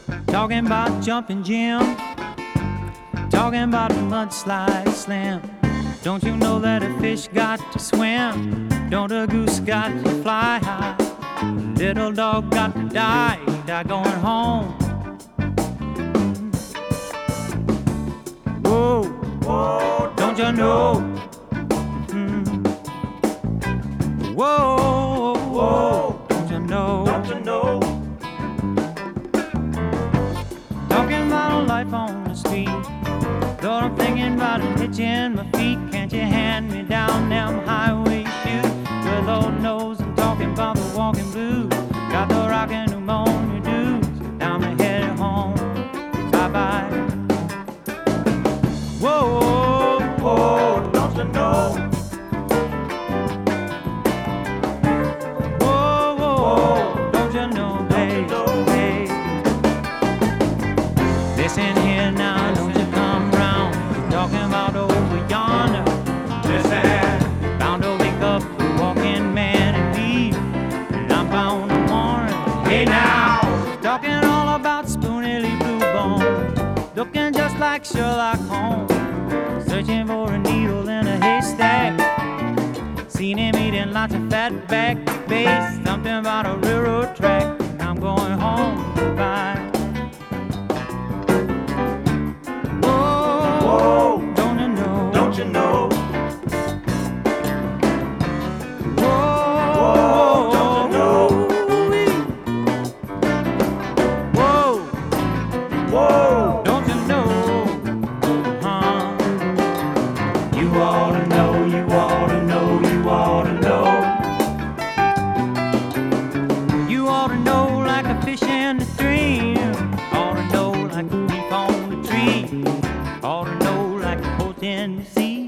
Talking about jumping Jim, talking about a mudslide slam. Don't you know that a fish got to swim? Don't a goose got to fly high? Little dog got to die, going home. Whoa, whoa, don't you know? Whoa, whoa, don't you know? Don't you know? Talking about life on the street. Lord, I'm thinking about a hitch in my feet. Can't you hand me down them highway shoes? Well, Lord knows I'm talking about the walking blues. Got the rockin' pneumonia dues. Now I'm headed home. Bye-bye. Whoa, Oh, don't you know? whoa, whoa, don't you know, babe? Hey. Listen here now, don't you come round. Talking about over yonder. Listen, Bound to wake up a walking man and leave. And I'm bound to morning. hey now. Talking all about Spoonily Blue Bone. Looking just like Sherlock Holmes. Searching for a needle in a haystack. Seen him eating lots of fat back bass. Something about a railroad track. I'm going home. Bye. Whoa, Whoa, don't you know? don't you know? Whoa, don't you know? Whoa, Whoa, don't you know? Huh? you ought to know, you ought to know, you ought to know. You ought to know like a fish in the stream. Ought to know like a leaf on the tree. Ought to know like a boat in the sea.